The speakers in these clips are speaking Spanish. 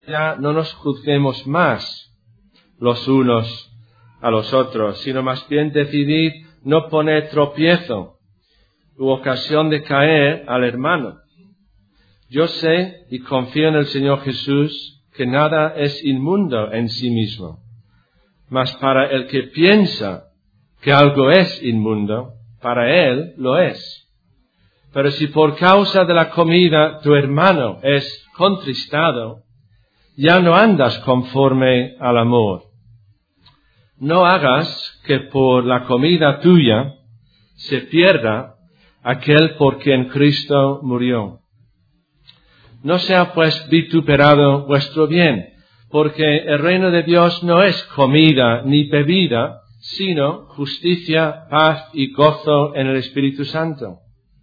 ya no nos juzguemos más los unos a los otros, sino más bien decidid no poner tropiezo u ocasión de caer al hermano. Yo sé y confío en el Señor Jesús que nada es inmundo en sí mismo, mas para el que piensa que algo es inmundo, para él lo es. Pero si por causa de la comida tu hermano es contristado, ya no andas conforme al amor. No hagas que por la comida tuya se pierda aquel por quien Cristo murió. No sea pues vituperado vuestro bien, porque el reino de Dios no es comida ni bebida, sino justicia, paz y gozo en el Espíritu Santo.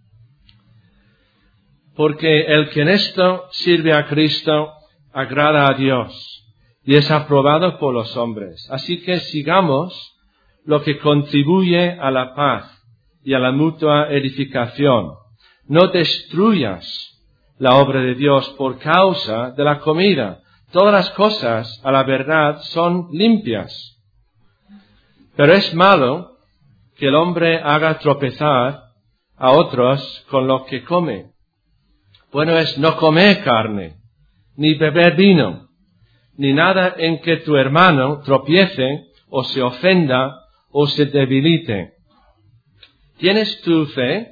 Porque el que en esto sirve a Cristo agrada a Dios y es aprobado por los hombres. Así que sigamos lo que contribuye a la paz y a la mutua edificación. No destruyas la obra de Dios por causa de la comida. Todas las cosas, a la verdad, son limpias. Pero es malo que el hombre haga tropezar a otros con lo que come. Bueno es no comer carne, ni beber vino, ni nada en que tu hermano tropiece o se ofenda o se debilite. ¿Tienes tu fe?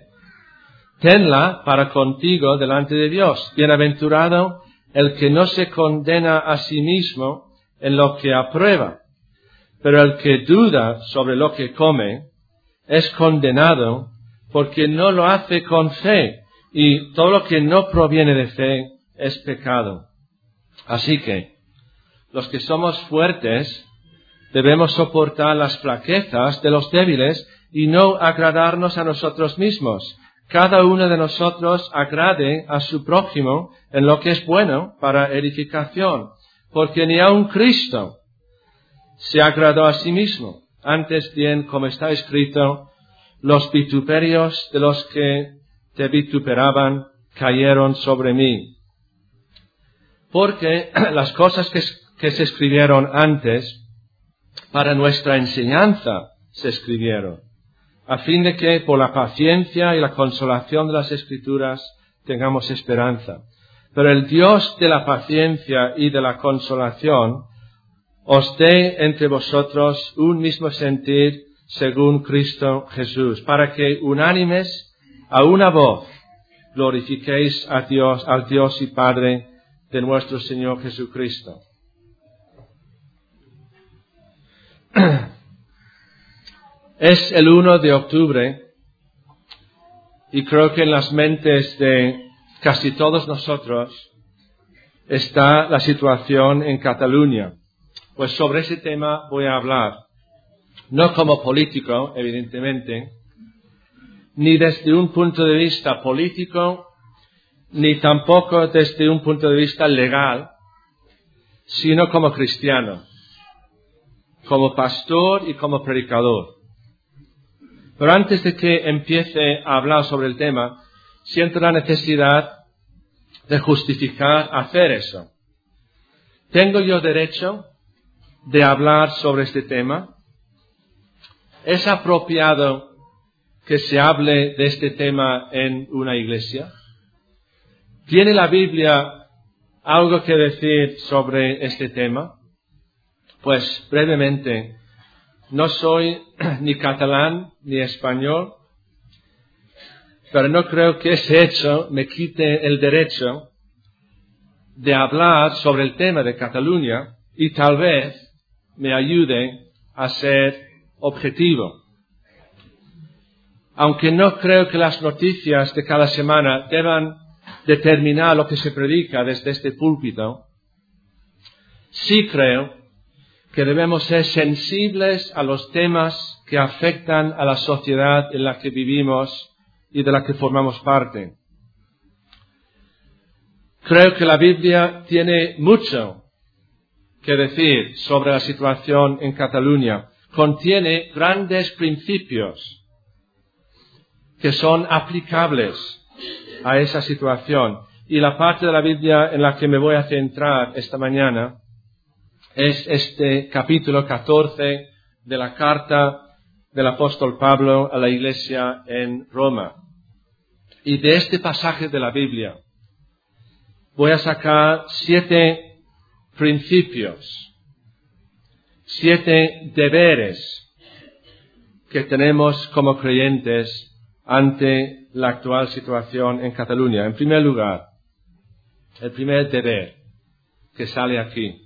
Tenla para contigo delante de Dios. Bienaventurado el que no se condena a sí mismo en lo que aprueba, pero el que duda sobre lo que come es condenado porque no lo hace con fe, y todo lo que no proviene de fe es pecado. Así que los que somos fuertes debemos soportar las flaquezas de los débiles y no agradarnos a nosotros mismos. Cada uno de nosotros agrade a su prójimo en lo que es bueno para edificación, porque ni aun Cristo se agradó a sí mismo. Antes bien, como está escrito, los vituperios de los que te vituperaban cayeron sobre mí. Porque las cosas que se escribieron antes, para nuestra enseñanza se escribieron, a fin de que por la paciencia y la consolación de las Escrituras tengamos esperanza. Pero el Dios de la paciencia y de la consolación os dé entre vosotros un mismo sentir según Cristo Jesús, para que unánimes a una voz glorifiquéis a Dios, al Dios y Padre de nuestro Señor Jesucristo. Es el 1 de octubre y creo que en las mentes de casi todos nosotros está la situación en Cataluña. Pues sobre ese tema voy a hablar, no como político, evidentemente, ni desde un punto de vista político, ni tampoco desde un punto de vista legal, sino como cristiano, como pastor y como predicador. Pero antes de que empiece a hablar sobre el tema, siento la necesidad de justificar hacer eso. ¿Tengo yo derecho de hablar sobre este tema? ¿Es apropiado que se hable de este tema en una iglesia? ¿Tiene la Biblia algo que decir sobre este tema? Pues brevemente, no soy ni catalán ni español, pero no creo que ese hecho me quite el derecho de hablar sobre el tema de Cataluña y tal vez me ayude a ser objetivo. Aunque no creo que las noticias de cada semana deban determinar lo que se predica desde este púlpito, sí creo que debemos ser sensibles a los temas que afectan a la sociedad en la que vivimos y de la que formamos parte. Creo que la Biblia tiene mucho que decir sobre la situación en Cataluña. Contiene grandes principios que son aplicables a esa situación. Y la parte de la Biblia en la que me voy a centrar esta mañana es este capítulo 14 de la carta del apóstol Pablo a la iglesia en Roma. Y de este pasaje de la Biblia voy a sacar 7 principios, 7 deberes que tenemos como creyentes ante la actual situación en Cataluña. En primer lugar, el primer deber que sale aquí.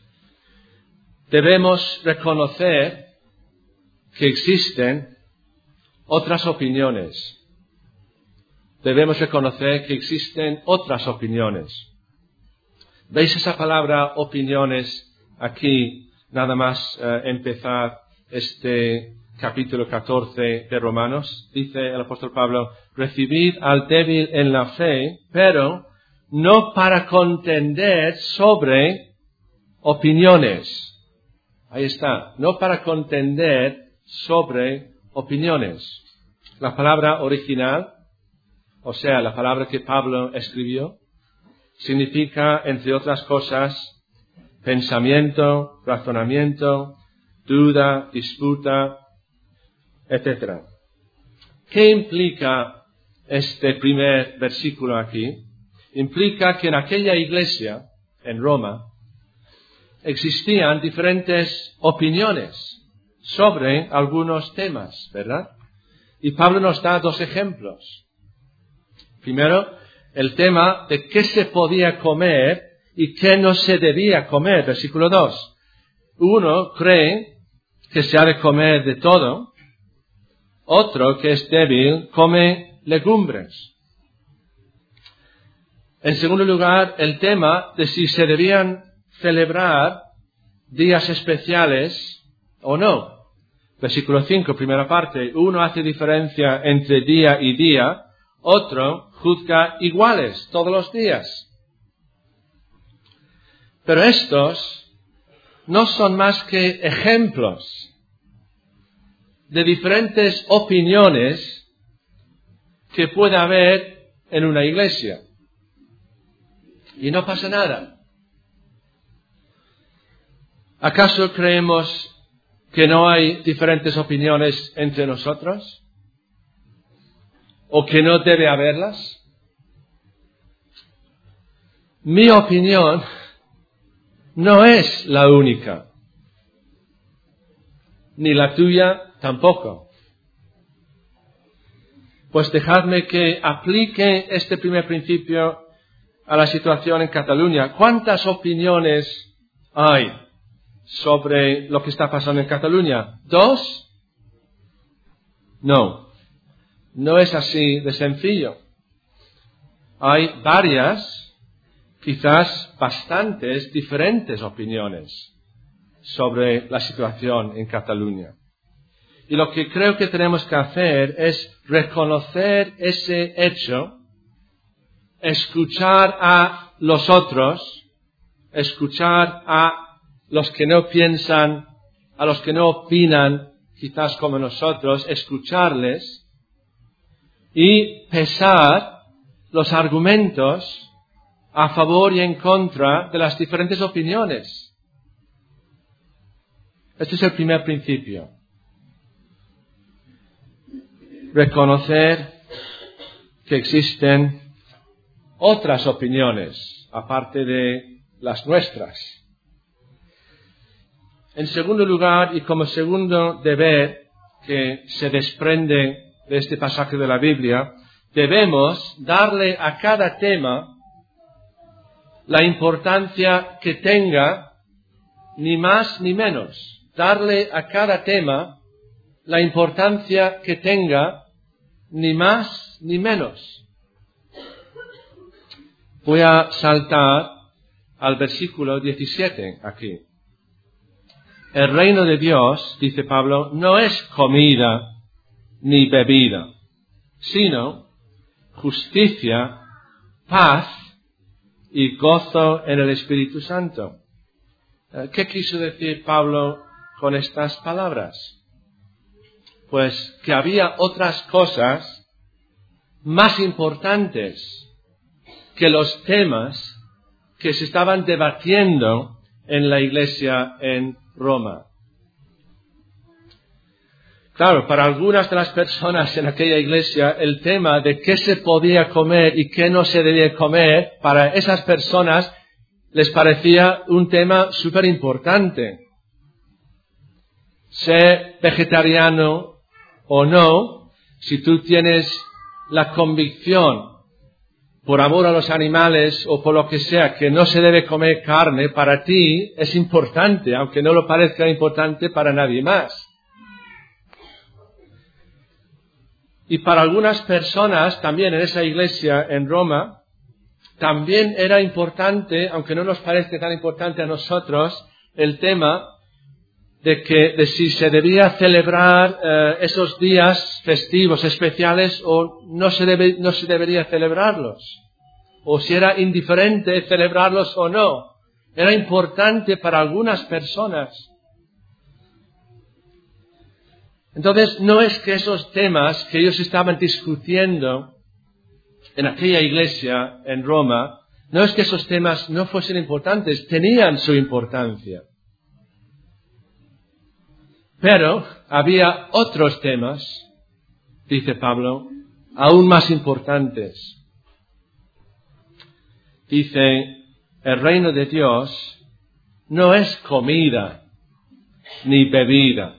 Debemos reconocer que existen otras opiniones. Debemos reconocer que existen otras opiniones. ¿Veis esa palabra opiniones aquí, nada más empezar este capítulo 14 de Romanos? Dice el apóstol Pablo, recibid al débil en la fe, pero no para contender sobre opiniones. Ahí está, no para contender sobre opiniones. La palabra original, o sea, la palabra que Pablo escribió, significa, entre otras cosas, pensamiento, razonamiento, duda, disputa, etc. ¿Qué implica este primer versículo aquí? Implica que en aquella iglesia, en Roma, existían diferentes opiniones sobre algunos temas, ¿verdad? Y Pablo nos da 2 ejemplos. Primero, el tema de qué se podía comer y qué no se debía comer, versículo 2. Uno cree que se ha de comer de todo, otro que es débil come legumbres. En segundo lugar, el tema de si se debían celebrar días especiales o no. Versículo 5, primera parte. Uno hace diferencia entre día y día, otro juzga iguales todos los días. Pero estos no son más que ejemplos de diferentes opiniones que puede haber en una iglesia. Y no pasa nada. ¿Acaso creemos que no hay diferentes opiniones entre nosotros? ¿O que no debe haberlas? Mi opinión no es la única. Ni la tuya tampoco. Pues dejadme que aplique este primer principio a la situación en Cataluña. ¿Cuántas opiniones hay sobre lo que está pasando en Cataluña? ¿2? No es así de sencillo. Hay varias, quizás bastantes diferentes opiniones sobre la situación en Cataluña. Y lo que creo que tenemos que hacer es reconocer ese hecho, escuchar a los otros, escuchar a los que no piensan, a los que no opinan, quizás como nosotros, escucharles y pesar los argumentos a favor y en contra de las diferentes opiniones. Este es el primer principio. Reconocer que existen otras opiniones, aparte de las nuestras. En segundo lugar, y como segundo deber que se desprende de este pasaje de la Biblia, debemos darle a cada tema la importancia que tenga, ni más ni menos. Darle a cada tema la importancia que tenga, ni más ni menos. Voy a saltar al versículo 17 aquí. El reino de Dios, dice Pablo, no es comida ni bebida, sino justicia, paz y gozo en el Espíritu Santo. ¿Qué quiso decir Pablo con estas palabras? Pues que había otras cosas más importantes que los temas que se estaban debatiendo en la iglesia en Roma. Claro, para algunas de las personas en aquella iglesia, el tema de qué se podía comer y qué no se debía comer, para esas personas les parecía un tema súper importante. Ser vegetariano o no, si tú tienes la convicción, por amor a los animales o por lo que sea, que no se debe comer carne, para ti es importante, aunque no lo parezca importante para nadie más. Y para algunas personas, también en esa iglesia en Roma, también era importante, aunque no nos parezca tan importante a nosotros, el tema de si se debía celebrar esos días festivos especiales o no se debería celebrarlos. O si era indiferente celebrarlos o no. Era importante para algunas personas. Entonces, no es que esos temas que ellos estaban discutiendo en aquella iglesia en Roma, no es que esos temas no fuesen importantes, tenían su importancia. Pero había otros temas, dice Pablo, aún más importantes. Dice, el reino de Dios no es comida ni bebida,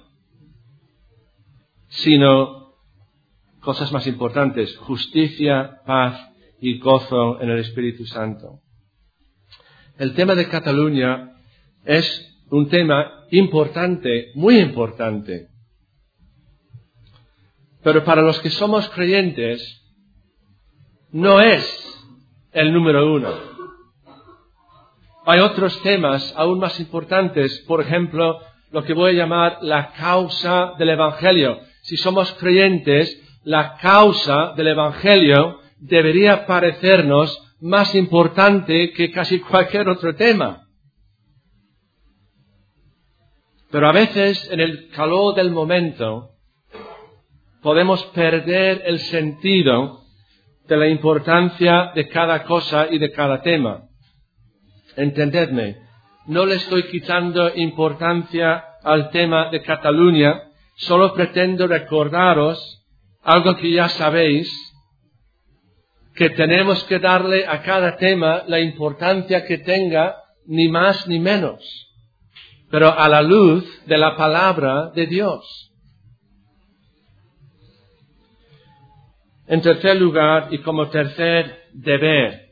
sino cosas más importantes, justicia, paz y gozo en el Espíritu Santo. El tema de Cataluña es un tema importante, muy importante. Pero para los que somos creyentes, no es el número uno. Hay otros temas aún más importantes, por ejemplo, lo que voy a llamar la causa del Evangelio. Si somos creyentes, la causa del Evangelio debería parecernos más importante que casi cualquier otro tema. Pero a veces, en el calor del momento, podemos perder el sentido de la importancia de cada cosa y de cada tema. Entendedme, no le estoy quitando importancia al tema de Cataluña, solo pretendo recordaros algo que ya sabéis, que tenemos que darle a cada tema la importancia que tenga, ni más ni menos, pero a la luz de la palabra de Dios. En tercer lugar, y como tercer deber,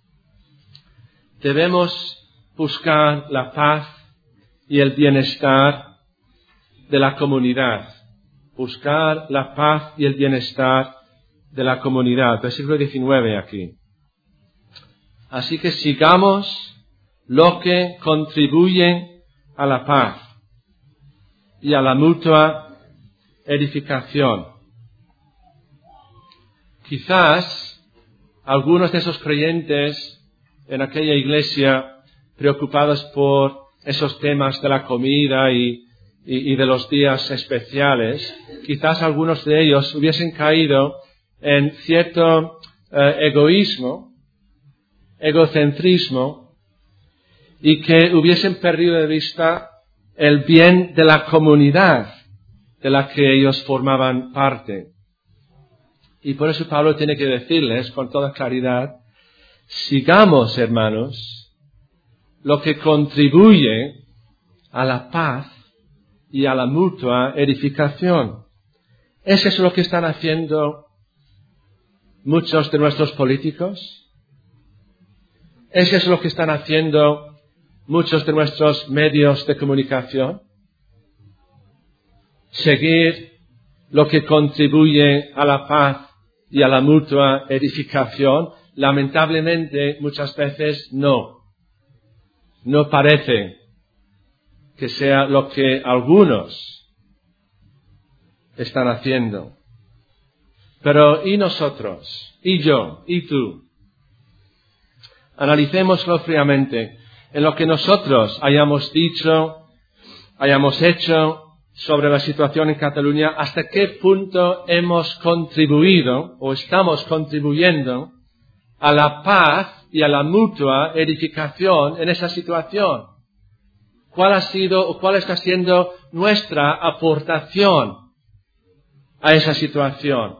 debemos buscar la paz y el bienestar de la comunidad. Buscar la paz y el bienestar de la comunidad. Versículo 19 aquí. Así que sigamos lo que contribuye a la paz y a la mutua edificación. Quizás algunos de esos creyentes en aquella iglesia, preocupados por esos temas de la comida y de los días especiales, quizás algunos de ellos hubiesen caído en cierto egocentrismo, y que hubiesen perdido de vista el bien de la comunidad de la que ellos formaban parte. Y por eso Pablo tiene que decirles con toda claridad, sigamos, hermanos, lo que contribuye a la paz y a la mutua edificación. ¿Es eso lo que están haciendo muchos de nuestros políticos? ¿Es eso lo que están haciendo muchos de nuestros medios de comunicación? ¿Seguir lo que contribuye a la paz y a la mutua edificación? Lamentablemente, muchas veces no. No parece que sea lo que algunos están haciendo. Pero ¿y nosotros? ¿Y yo? ¿Y tú? Analicémoslo fríamente. En lo que nosotros hayamos dicho, hayamos hecho sobre la situación en Cataluña, ¿hasta qué punto hemos contribuido o estamos contribuyendo a la paz y a la mutua edificación en esa situación. ¿Cuál ha sido o cuál está siendo nuestra aportación a esa situación?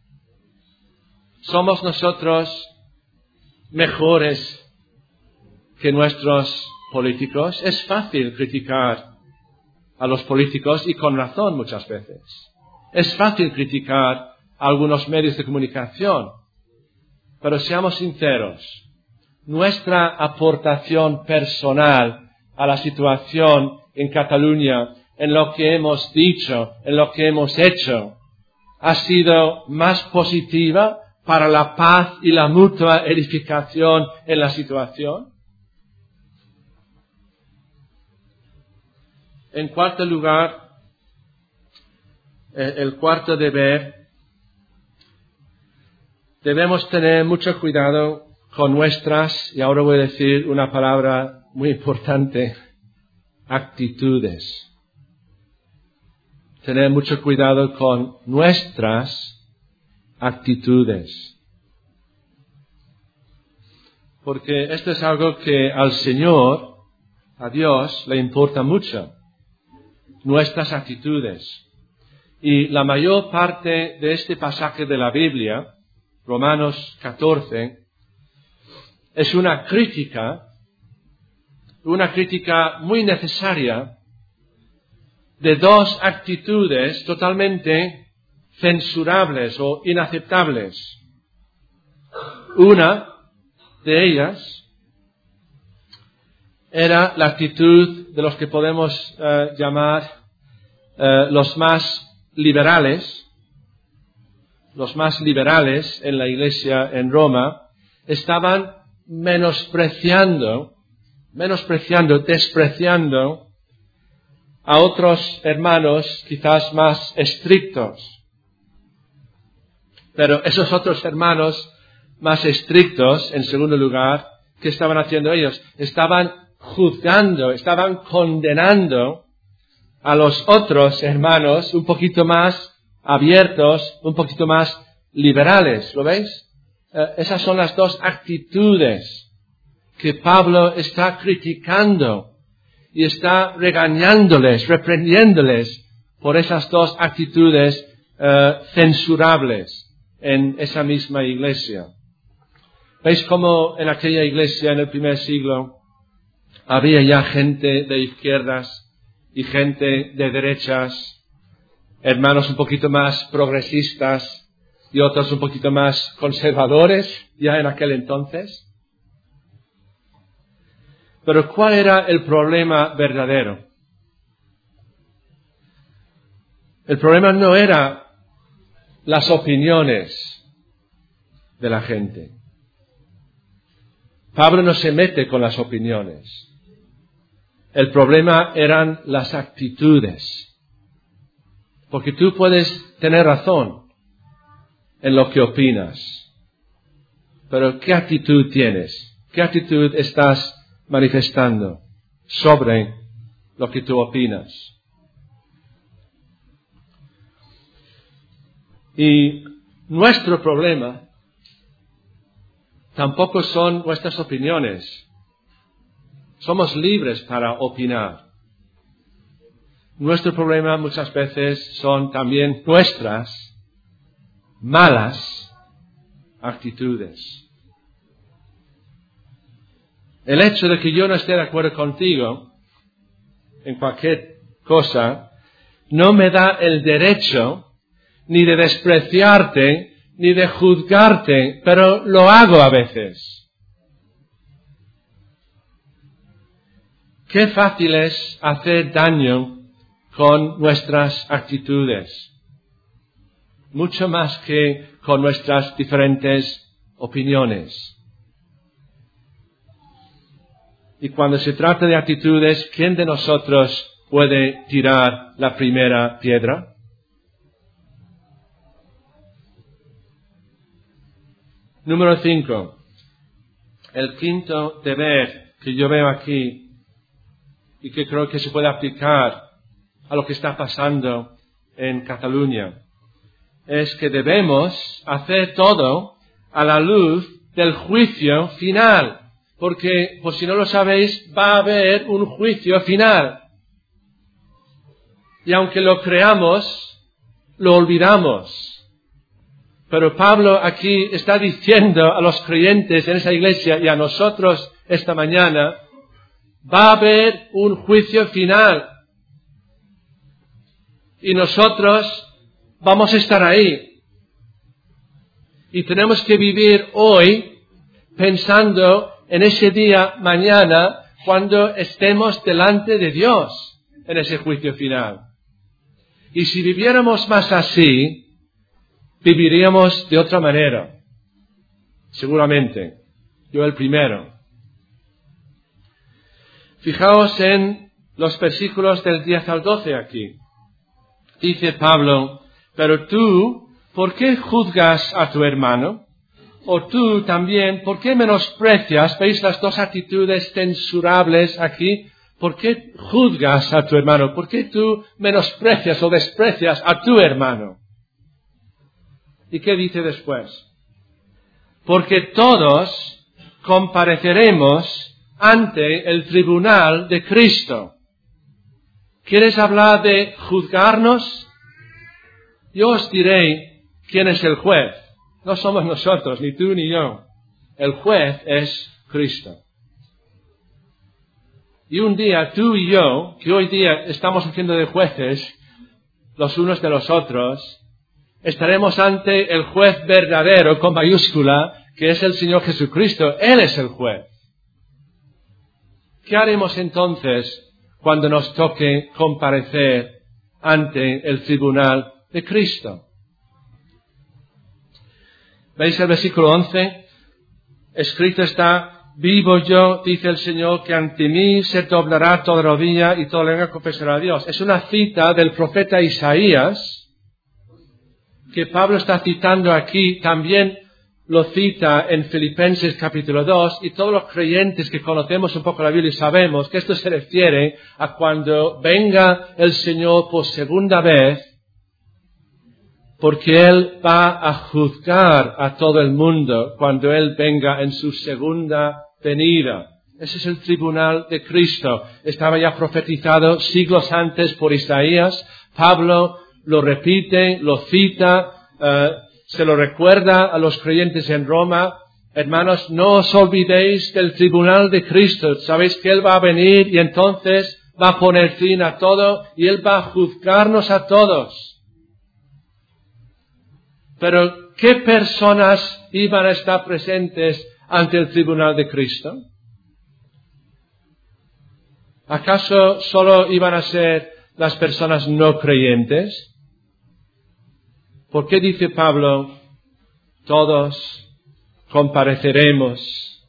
¿Somos nosotros mejores que nuestros políticos? Es fácil criticar a los políticos y con razón muchas veces. Es fácil criticar a algunos medios de comunicación, pero seamos sinceros, nuestra aportación personal a la situación en Cataluña, en lo que hemos dicho, en lo que hemos hecho, ha sido más positiva para la paz y la mutua edificación en la situación. En cuarto lugar, el cuarto deber, debemos tener mucho cuidado con nuestras, y ahora voy a decir una palabra muy importante, actitudes. Tener mucho cuidado con nuestras actitudes. Porque esto es algo que al Señor, a Dios, le importa mucho. Nuestras actitudes. Y la mayor parte de este pasaje de la Biblia, Romanos 14, es una crítica muy necesaria de dos actitudes totalmente censurables o inaceptables. Una de ellas era la actitud de los que podemos llamar los más liberales en la iglesia en Roma, estaban despreciando a otros hermanos quizás más estrictos. Pero esos otros hermanos más estrictos, en segundo lugar, ¿qué estaban haciendo ellos? Estaban juzgando, estaban condenando a los otros hermanos un poquito más abiertos, un poquito más liberales. ¿Lo veis? Esas son las dos actitudes que Pablo está criticando y está regañándoles, reprendiéndoles por esas dos actitudes censurables en esa misma iglesia. ¿Veis cómo en aquella iglesia en el primer siglo había ya gente de izquierdas y gente de derechas, hermanos un poquito más progresistas y otros un poquito más conservadores ya en aquel entonces? Pero ¿cuál era el problema verdadero? El problema no era las opiniones de la gente. Pablo no se mete con las opiniones. El problema eran las actitudes. Porque tú puedes tener razón en lo que opinas. Pero ¿qué actitud tienes? ¿Qué actitud estás manifestando sobre lo que tú opinas? Y nuestro problema tampoco son nuestras opiniones. Somos libres para opinar. Nuestro problema muchas veces son también nuestras malas actitudes. El hecho de que yo no esté de acuerdo contigo en cualquier cosa no me da el derecho ni de despreciarte ni de juzgarte, pero lo hago a veces. Qué fácil es hacer daño con nuestras actitudes, mucho más que con nuestras diferentes opiniones. Y cuando se trata de actitudes, ¿quién de nosotros puede tirar la primera piedra? Número 5. El quinto deber que yo veo aquí y que creo que se puede aplicar a lo que está pasando en Cataluña es que debemos hacer todo a la luz del juicio final. Porque, por si no lo sabéis, va a haber un juicio final. Y aunque lo creamos, lo olvidamos. Pero Pablo aquí está diciendo a los creyentes en esa iglesia y a nosotros esta mañana, va a haber un juicio final. Y nosotros vamos a estar ahí. Y tenemos que vivir hoy pensando en ese día mañana cuando estemos delante de Dios en ese juicio final. Y si viviéramos más así, viviríamos de otra manera. Seguramente. Yo el primero. Fijaos en los versículos del 10 al 12 aquí. Dice Pablo, pero tú, ¿por qué juzgas a tu hermano? O tú también, ¿por qué menosprecias? ¿Veis las dos actitudes censurables aquí? ¿Por qué juzgas a tu hermano? ¿Por qué tú menosprecias o desprecias a tu hermano? ¿Y qué dice después? Porque todos compareceremos ante el tribunal de Cristo. ¿Quieres hablar de juzgarnos? Yo os diré quién es el juez. No somos nosotros, ni tú ni yo. El juez es Cristo. Y un día tú y yo, que hoy día estamos haciendo de jueces los unos de los otros, estaremos ante el juez verdadero con mayúscula, que es el Señor Jesucristo. Él es el juez. ¿Qué haremos entonces cuando nos toque comparecer ante el tribunal de Cristo? ¿Veis el versículo 11? Escrito está, vivo yo, dice el Señor, que ante mí se doblará toda rodilla y toda lengua confesará a Dios. Es una cita del profeta Isaías, que Pablo está citando aquí, también lo cita en Filipenses capítulo 2, y todos los creyentes que conocemos un poco la Biblia sabemos que esto se refiere a cuando venga el Señor por segunda vez, porque Él va a juzgar a todo el mundo cuando Él venga en su segunda venida. Ese es el tribunal de Cristo. Estaba ya profetizado siglos antes por Isaías. Pablo lo repite, lo cita, se lo recuerda a los creyentes en Roma. Hermanos, no os olvidéis del tribunal de Cristo. Sabéis que Él va a venir y entonces va a poner fin a todo y Él va a juzgarnos a todos. Pero, ¿qué personas iban a estar presentes ante el tribunal de Cristo? ¿Acaso solo iban a ser las personas no creyentes? ¿Por qué dice Pablo, todos compareceremos?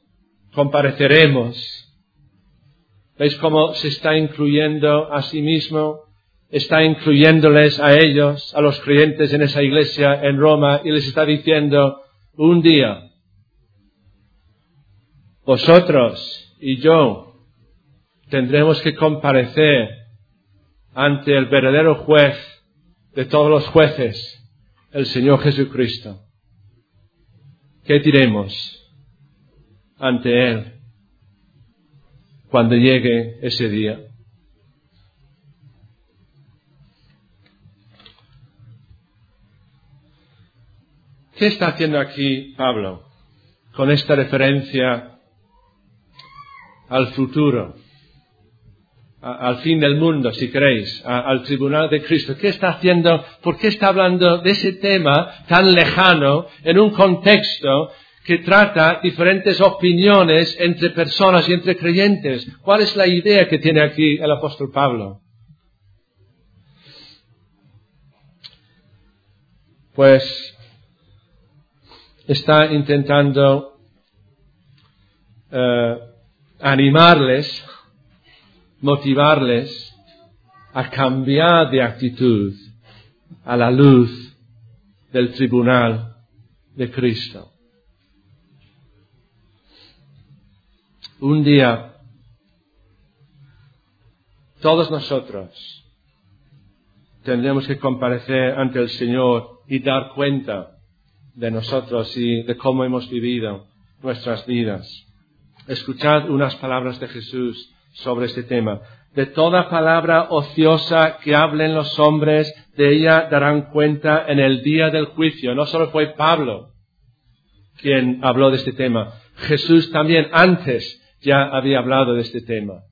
¿Veis cómo se está incluyendo a sí mismo? Está incluyéndoles a ellos, a los creyentes en esa iglesia en Roma, y les está diciendo, un día, vosotros y yo tendremos que comparecer ante el verdadero juez de todos los jueces, el Señor Jesucristo. ¿Qué diremos ante Él cuando llegue ese día? ¿Qué está haciendo aquí Pablo con esta referencia al futuro, al fin del mundo, si queréis, al tribunal de Cristo? ¿Qué está haciendo? ¿Por qué está hablando de ese tema tan lejano en un contexto que trata diferentes opiniones entre personas y entre creyentes? ¿Cuál es la idea que tiene aquí el apóstol Pablo? Pues está intentando animarles, motivarles a cambiar de actitud a la luz del tribunal de Cristo. Un día, todos nosotros tendremos que comparecer ante el Señor y dar cuenta de nosotros y de cómo hemos vivido nuestras vidas. Escuchad unas palabras de Jesús sobre este tema. De toda palabra ociosa que hablen los hombres, de ella darán cuenta en el día del juicio. No solo fue Pablo quien habló de este tema. Jesús también antes ya había hablado de este tema.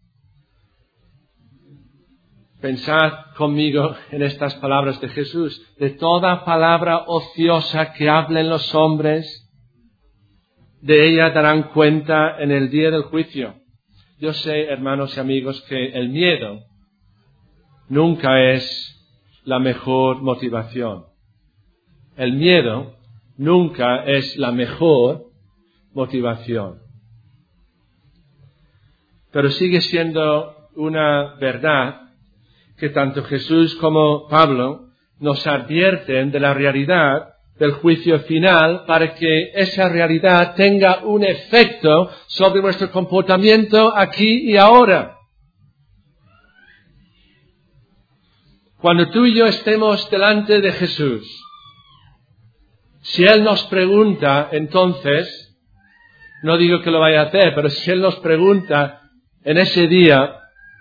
Pensad conmigo en estas palabras de Jesús. De toda palabra ociosa que hablen los hombres, de ella darán cuenta en el día del juicio. Yo sé, hermanos y amigos, que el miedo nunca es la mejor motivación. El miedo nunca es la mejor motivación. Pero sigue siendo una verdad que tanto Jesús como Pablo nos advierten de la realidad del juicio final para que esa realidad tenga un efecto sobre nuestro comportamiento aquí y ahora. Cuando tú y yo estemos delante de Jesús, si Él nos pregunta, entonces, no digo que lo vaya a hacer, pero si Él nos pregunta en ese día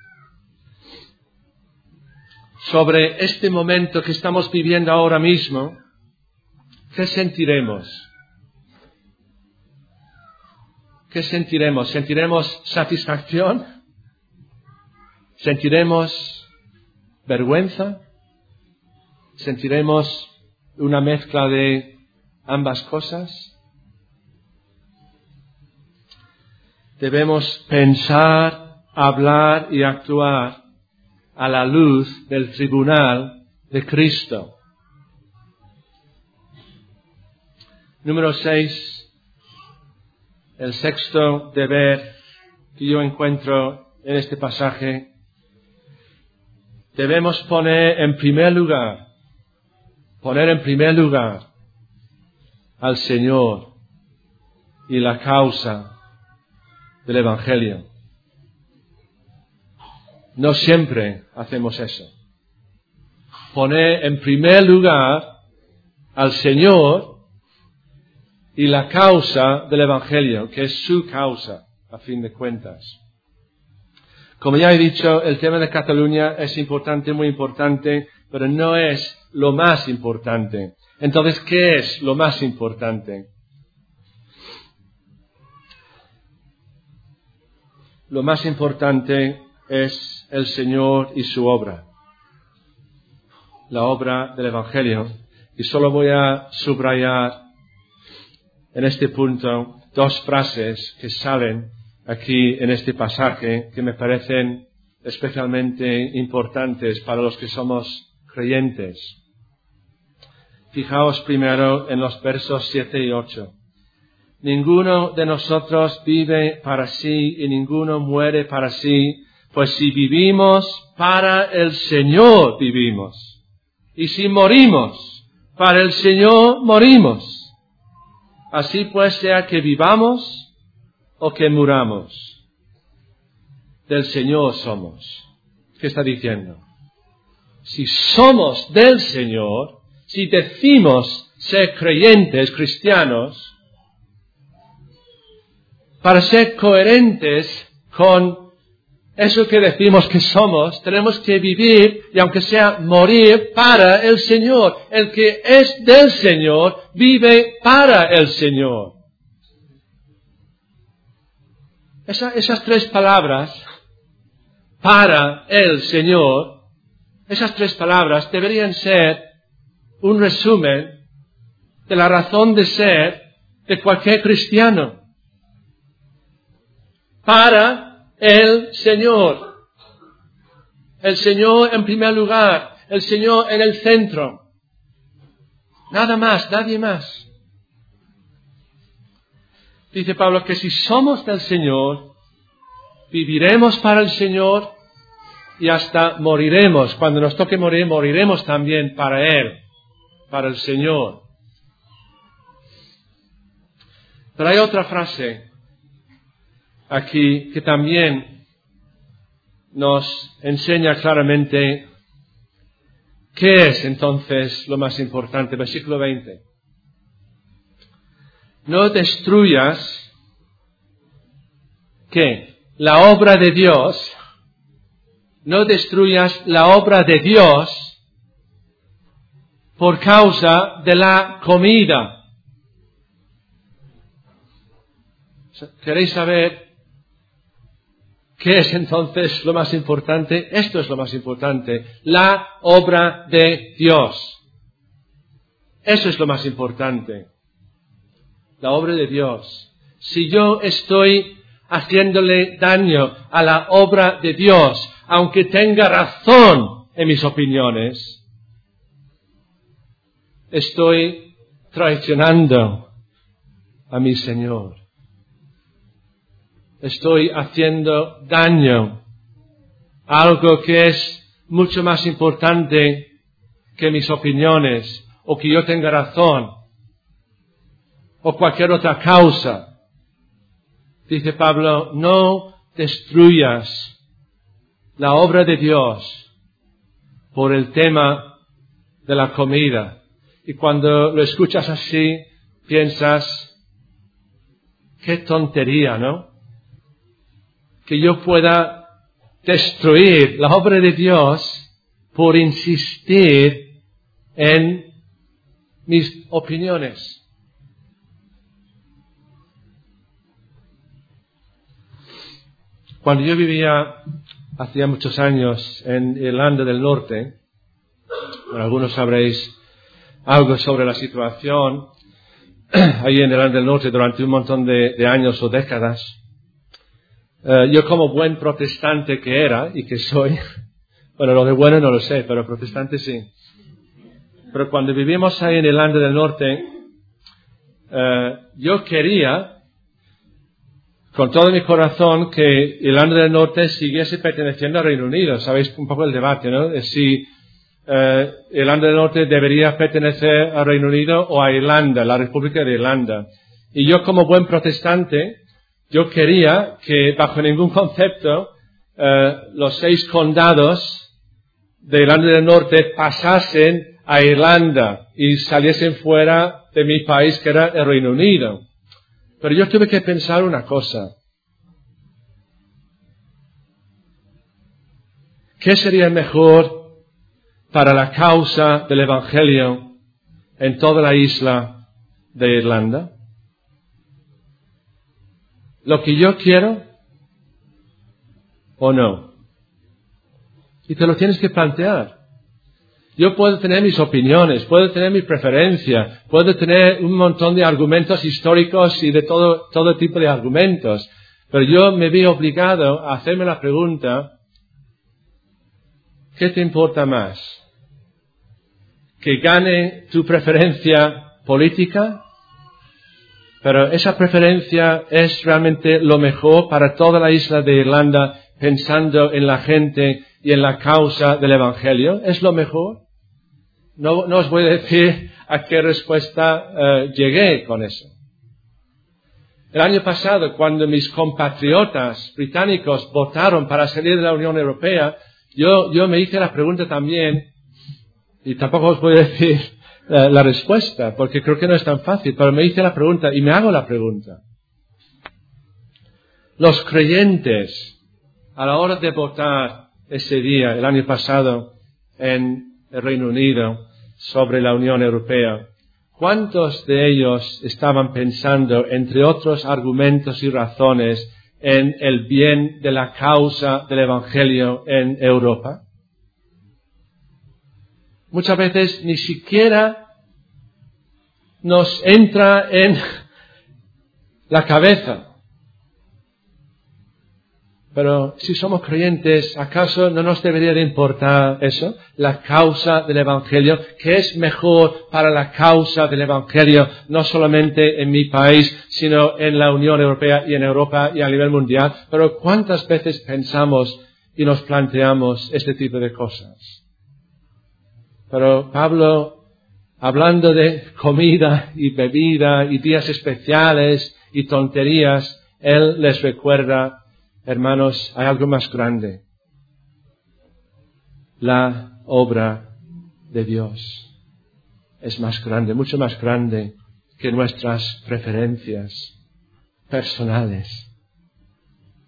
sobre este momento que estamos viviendo ahora mismo, ¿qué sentiremos? ¿Qué sentiremos? ¿Sentiremos satisfacción? ¿Sentiremos vergüenza? ¿Sentiremos una mezcla de ambas cosas? Debemos pensar, hablar y actuar a la luz del tribunal de Cristo. Número 6, el sexto deber que yo encuentro en este pasaje. Debemos poner en primer lugar al Señor y la causa del Evangelio. No siempre hacemos eso. Poner en primer lugar al Señor y la causa del Evangelio, que es su causa, a fin de cuentas. Como ya he dicho, el tema de Cataluña es importante, muy importante, pero no es lo más importante. Entonces, ¿qué es lo más importante? Lo más importante es el Señor y su obra, la obra del Evangelio. Y solo voy a subrayar en este punto dos frases que salen aquí en este pasaje que me parecen especialmente importantes para los que somos creyentes. Fijaos primero en los versos 7 y 8. Ninguno de nosotros vive para sí y ninguno muere para sí, pues si vivimos, para el Señor vivimos. Y si morimos, para el Señor morimos. Así pues, sea que vivamos o que muramos, del Señor somos. ¿Qué está diciendo? Si somos del Señor, si decimos ser creyentes, cristianos, para ser coherentes con eso que decimos que somos, tenemos que vivir, y aunque sea morir, para el Señor. El que es del Señor, vive para el Señor. Esas tres palabras, para el Señor, esas tres palabras deberían ser un resumen de la razón de ser de cualquier cristiano. Para el Señor. El Señor en primer lugar. El Señor en el centro. Nada más, nadie más. Dice Pablo que si somos del Señor, viviremos para el Señor y hasta moriremos. Cuando nos toque morir, moriremos también para Él, para el Señor. Pero hay otra frase aquí que también nos enseña claramente qué es entonces lo más importante. Versículo 20. No destruyas que la obra de Dios, no destruyas la obra de Dios por causa de la comida. ¿Queréis saber qué es entonces lo más importante? Esto es lo más importante, la obra de Dios. Eso es lo más importante, la obra de Dios. Si yo estoy haciéndole daño a la obra de Dios, aunque tenga razón en mis opiniones, estoy traicionando a mi Señor. Estoy haciendo daño a algo que es mucho más importante que mis opiniones, o que yo tenga razón, o cualquier otra causa. Dice Pablo, no destruyas la obra de Dios por el tema de la comida. Y cuando lo escuchas así, piensas, qué tontería, ¿no? Que yo pueda destruir la obra de Dios por insistir en mis opiniones. Cuando yo vivía hacía muchos años en Irlanda del Norte, bueno, algunos sabréis algo sobre la situación ahí en Irlanda del Norte durante un montón de años o décadas. Yo como buen protestante que era y que soy, bueno, lo de bueno no lo sé, pero protestante sí. Pero cuando vivimos ahí en Irlanda del Norte, yo quería con todo mi corazón que Irlanda del Norte siguiese perteneciendo al Reino Unido. Sabéis un poco el debate, ¿no? De si Irlanda del Norte debería pertenecer al Reino Unido o a Irlanda, la República de Irlanda. Y yo como buen protestante, yo quería que bajo ningún concepto los 6 condados de Irlanda del Norte pasasen a Irlanda y saliesen fuera de mi país, que era el Reino Unido. Pero yo tuve que pensar una cosa. ¿Qué sería mejor para la causa del Evangelio en toda la isla de Irlanda? ¿Lo que yo quiero o no? Y te lo tienes que plantear. Yo puedo tener mis opiniones, puedo tener mi preferencia, puedo tener un montón de argumentos históricos y de todo tipo de argumentos, pero yo me vi obligado a hacerme la pregunta, ¿qué te importa más? ¿Que gane tu preferencia política? Pero esa preferencia es realmente lo mejor para toda la isla de Irlanda, pensando en la gente y en la causa del Evangelio. ¿Es lo mejor? No os voy a decir a qué respuesta llegué con eso. El año pasado, cuando mis compatriotas británicos votaron para salir de la Unión Europea, yo me hice la pregunta también, y tampoco os voy a decir la respuesta, porque creo que no es tan fácil, pero me hice la pregunta y me hago la pregunta. Los creyentes, a la hora de votar ese día, el año pasado, en el Reino Unido, sobre la Unión Europea, ¿cuántos de ellos estaban pensando, entre otros argumentos y razones, en el bien de la causa del Evangelio en Europa? Muchas veces ni siquiera nos entra en la cabeza. Pero si somos creyentes, ¿acaso no nos debería de importar eso? La causa del Evangelio, ¿qué es mejor para la causa del Evangelio, no solamente en mi país, sino en la Unión Europea y en Europa y a nivel mundial? Pero ¿cuántas veces pensamos y nos planteamos este tipo de cosas? Pero Pablo, hablando de comida y bebida y días especiales y tonterías, él les recuerda, hermanos, hay algo más grande. La obra de Dios es más grande, mucho más grande que nuestras preferencias personales.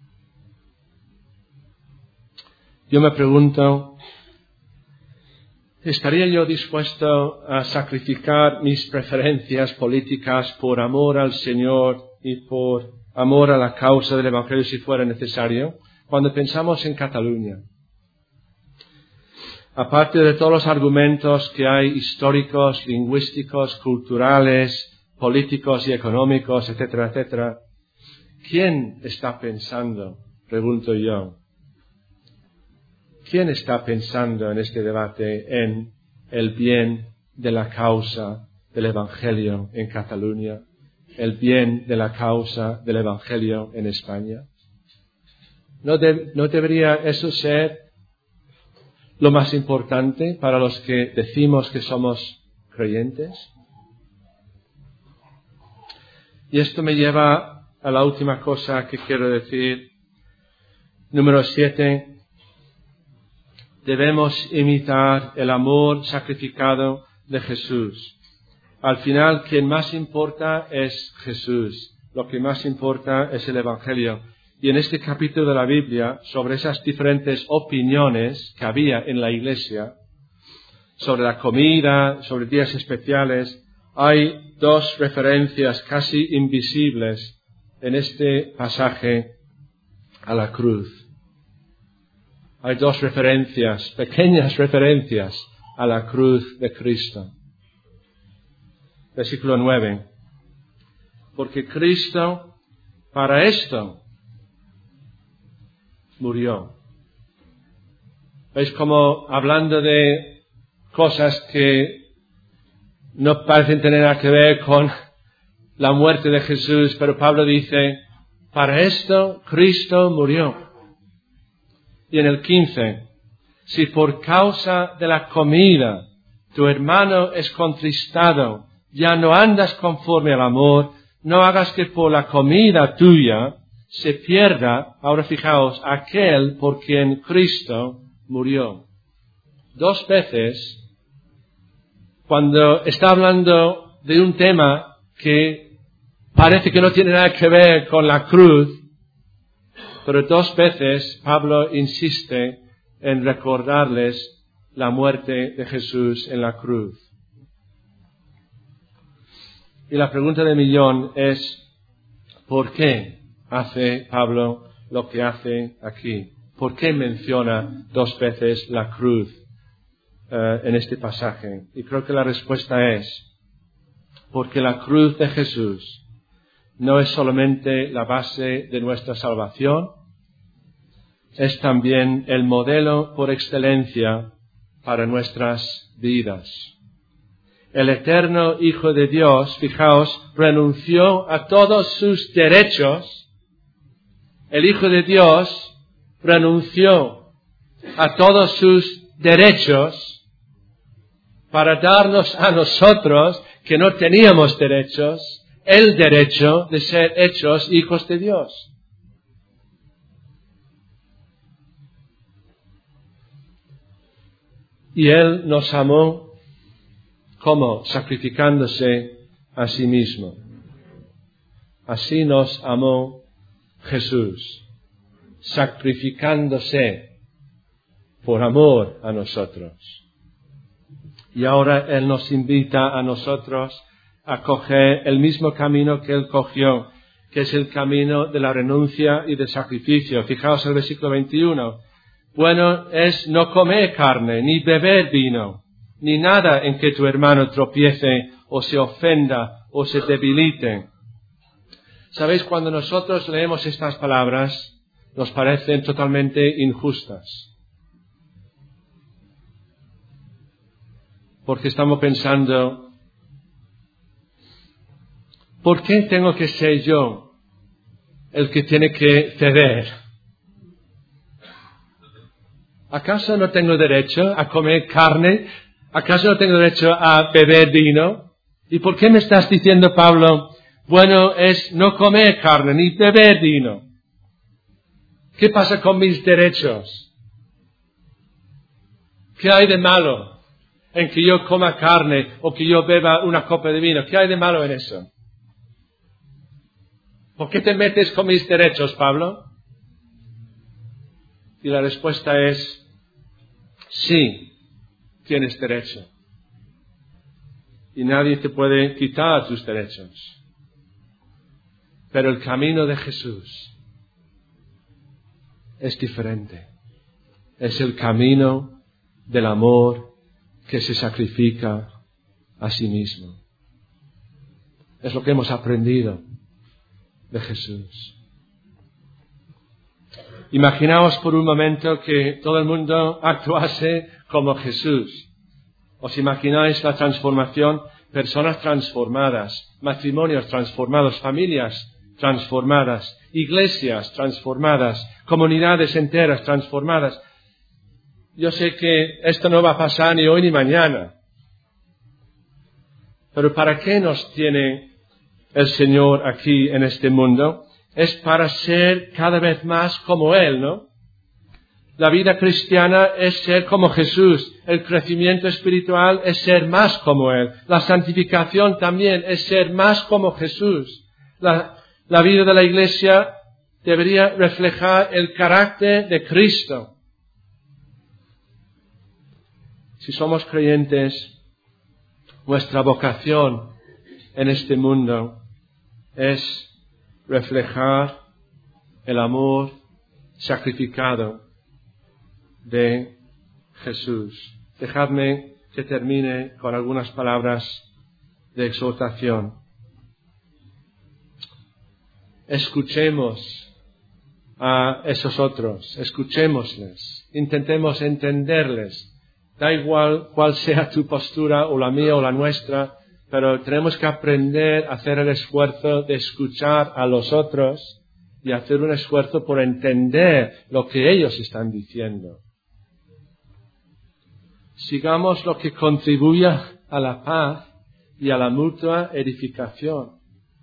yo me pregunto, ¿estaría yo dispuesto a sacrificar mis preferencias políticas por amor al Señor y por amor a la causa del Evangelio si fuera necesario? Cuando pensamos en Cataluña, aparte de todos los argumentos que hay históricos, lingüísticos, culturales, políticos y económicos, etcétera, etcétera, ¿quién está pensando? Pregunto yo. ¿Quién está pensando en este debate en el bien de la causa del Evangelio en Cataluña, el bien de la causa del Evangelio en España? ¿No debería eso ser lo más importante para los que decimos que somos creyentes? Y esto me lleva a la última cosa que quiero decir. Número 7. Debemos imitar el amor sacrificado de Jesús. Al final, quien más importa es Jesús. Lo que más importa es el Evangelio. Y en este capítulo de la Biblia, sobre esas diferentes opiniones que había en la iglesia, sobre la comida, sobre días especiales, hay dos referencias casi invisibles en este pasaje a la cruz. Hay dos referencias, pequeñas referencias a la cruz de Cristo. Versículo 9. Porque Cristo para esto murió. ¿Veis cómo hablando de cosas que no parecen tener nada que ver con la muerte de Jesús, pero Pablo dice, para esto Cristo murió? Y en el 15, si por causa de la comida tu hermano es contristado, ya no andas conforme al amor, no hagas que por la comida tuya se pierda, ahora fijaos, aquel por quien Cristo murió. Dos veces, cuando está hablando de un tema que parece que no tiene nada que ver con la cruz, pero dos veces Pablo insiste en recordarles la muerte de Jesús en la cruz. Y la pregunta del millón es, ¿por qué hace Pablo lo que hace aquí? ¿Por qué menciona dos veces la cruz en este pasaje? Y creo que la respuesta es, porque la cruz de Jesús no es solamente la base de nuestra salvación, es también el modelo por excelencia para nuestras vidas. El eterno Hijo de Dios, fijaos, renunció a todos sus derechos. El Hijo de Dios renunció a todos sus derechos para darnos a nosotros, que no teníamos derechos, el derecho de ser hechos hijos de Dios. Y Él nos amó, ¿cómo? Sacrificándose a sí mismo. Así nos amó Jesús, sacrificándose por amor a nosotros. Y ahora Él nos invita a nosotros a coger el mismo camino que Él cogió, que es el camino de la renuncia y del sacrificio. Fijaos el versículo 21. Bueno es no comer carne, ni beber vino, ni nada en que tu hermano tropiece o se ofenda o se debilite. ¿Sabéis? Cuando nosotros leemos estas palabras, nos parecen totalmente injustas. Porque estamos pensando, ¿por qué tengo que ser yo el que tiene que ceder? ¿Acaso no tengo derecho a comer carne? ¿Acaso no tengo derecho a beber vino? ¿Y por qué me estás diciendo, Pablo, bueno es no comer carne ni beber vino? ¿Qué pasa con mis derechos? ¿Qué hay de malo en que yo coma carne o que yo beba una copa de vino? ¿Qué hay de malo en eso? ¿Por qué te metes con mis derechos, Pablo? Y la respuesta es, Sí, tienes derecho. Y nadie te puede quitar tus derechos. Pero el camino de Jesús es diferente. Es el camino del amor que se sacrifica a sí mismo. Es lo que hemos aprendido de Jesús. Imaginaos por un momento que todo el mundo actuase como Jesús. ¿Os imagináis la transformación? Personas transformadas, matrimonios transformados, familias transformadas, iglesias transformadas, comunidades enteras transformadas. Yo sé que esto no va a pasar ni hoy ni mañana. Pero ¿para qué nos tiene el Señor aquí en este mundo? Es para ser cada vez más como Él, ¿no? La vida cristiana es ser como Jesús. El crecimiento espiritual es ser más como Él. La santificación también es ser más como Jesús. La vida de la Iglesia debería reflejar el carácter de Cristo. Si somos creyentes, nuestra vocación en este mundo es reflejar el amor sacrificado de Jesús. Dejadme que termine con algunas palabras de exhortación. Escuchemos a esos otros, escuchémosles, intentemos entenderles. Da igual cuál sea tu postura o la mía o la nuestra, pero tenemos que aprender a hacer el esfuerzo de escuchar a los otros y hacer un esfuerzo por entender lo que ellos están diciendo. Sigamos lo que contribuya a la paz y a la mutua edificación.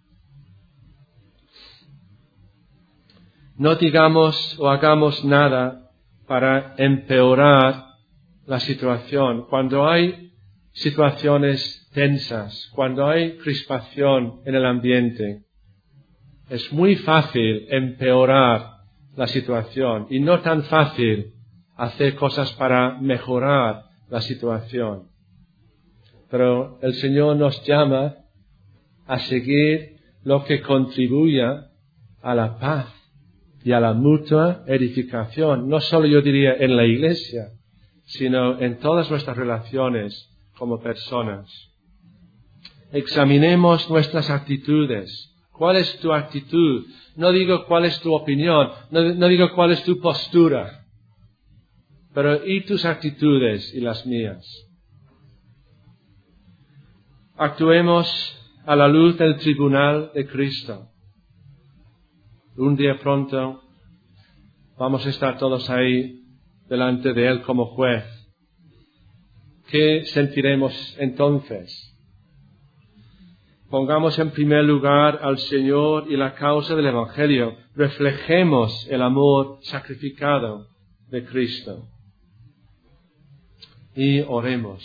No digamos o hagamos nada para empeorar la situación. Cuando hay situaciones tensas, cuando hay crispación en el ambiente, es muy fácil empeorar la situación y no tan fácil hacer cosas para mejorar la situación. Pero el Señor nos llama a seguir lo que contribuya a la paz y a la mutua edificación. No solo yo diría en la iglesia, sino en todas nuestras relaciones como personas. Examinemos nuestras actitudes. ¿Cuál es tu actitud? No digo cuál es tu opinión, no digo cuál es tu postura, pero ¿y tus actitudes y las mías? Actuemos a la luz del tribunal de Cristo. Un día pronto vamos a estar todos ahí delante de Él como juez. ¿Qué sentiremos entonces? Pongamos en primer lugar al Señor y la causa del Evangelio. Reflejemos el amor sacrificado de Cristo. Y oremos.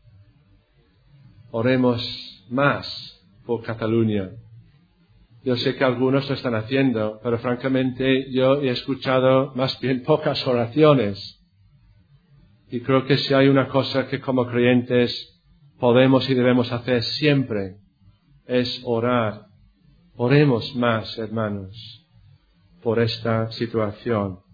Oremos más por Cataluña. Yo sé que algunos lo están haciendo, pero francamente yo he escuchado más bien pocas oraciones. Y creo que si hay una cosa que como creyentes podemos y debemos hacer siempre, es orar. Oremos más, hermanos, por esta situación.